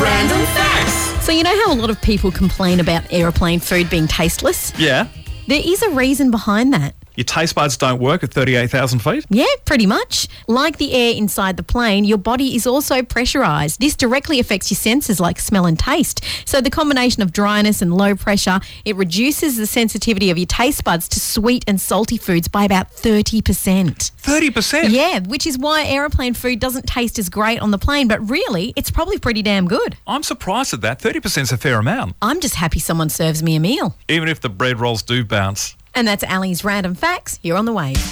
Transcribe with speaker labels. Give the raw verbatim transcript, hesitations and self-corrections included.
Speaker 1: Random Facts.
Speaker 2: So you know how a lot of people complain about aeroplane food being tasteless?
Speaker 3: Yeah.
Speaker 2: There is a reason behind that.
Speaker 3: Your taste buds don't work at thirty-eight thousand feet?
Speaker 2: Yeah, pretty much. Like the air inside the plane, your body is also pressurised. This directly affects your senses like smell and taste. So the combination of dryness and low pressure, it reduces the sensitivity of your taste buds to sweet and salty foods by about thirty percent.
Speaker 3: thirty percent?
Speaker 2: Yeah, which is why aeroplane food doesn't taste as great on the plane, but really, it's probably pretty damn good.
Speaker 3: I'm surprised at that. thirty percent is a fair amount.
Speaker 2: I'm just happy someone serves me a meal.
Speaker 3: Even if the bread rolls do bounce.
Speaker 2: And that's Ali's Random Facts here on The Wave.